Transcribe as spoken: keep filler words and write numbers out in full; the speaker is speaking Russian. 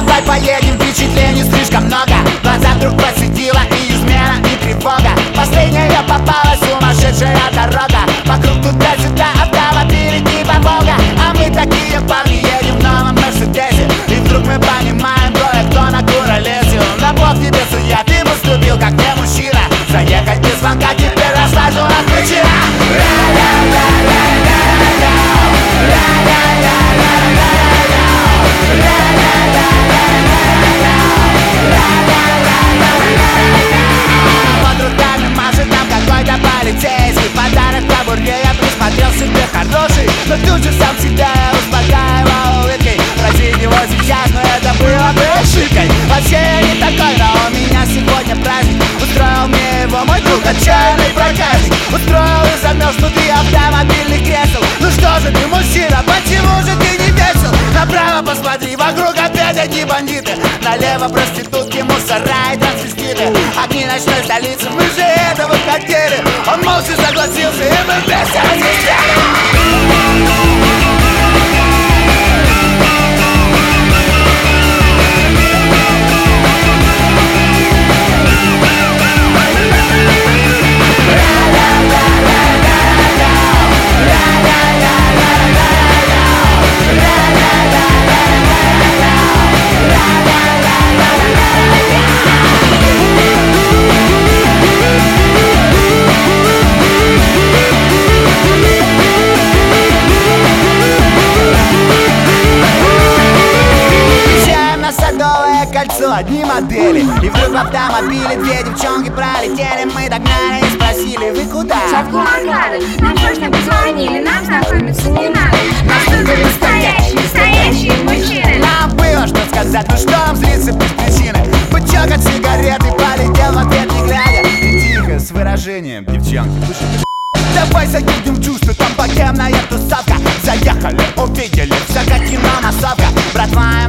давай поедем, впечатлений слишком много. Глаза вдруг посетила и измена, и тревога. Последняя попалась сумасшедшая дорога. Вокруг туда-сюда автомобили типа Волга. А мы такие парни едем в новом Мерседесе. И вдруг мы понимаем, кое-кто на куролесе. На бог тебе судья, ты поступил как не мужчина. Заехать без звонка, теперь расскажу на причина. Под руками машет нам какой-то полицейский. Подарок по бурге я присмотрел себе хороший. Но тут же сам себя успокаивал улыбкой. Просить его сейчас, но это было бы ошибкой. Вообще я не такой, но у меня сегодня праздник. Устроил мне его мой друг, отчаянный проказник. Устроил и замерз внутри автомобильных кресел. Ну что же ты, мужчина, почему же ты не весел? Направо посмотри, вокруг опять одни бандиты. Налево проститутки, мусора и трансвеститы. Огни ночной столицы, мы же этого хотели. Он молча согласился, и мы вместе разъезжали. Кольцо, одни модели. И вдруг в автомобиле две девчонки пролетели. Мы догнали и спросили, вы куда? Шапку Аркады. Нам срочно позвонили, нам знакомиться не надо. Нас тут настоящие, настоящие мужчины. Нам было что сказать, ну что нам злиться без причины. Бычок от сигареты полетел в ответ не глядя. И тихо, с выражением, девчонки, слушай, давай заедем в чувство, там богемная тусовка. Заехали, увидели, вся как кино массовка. Братва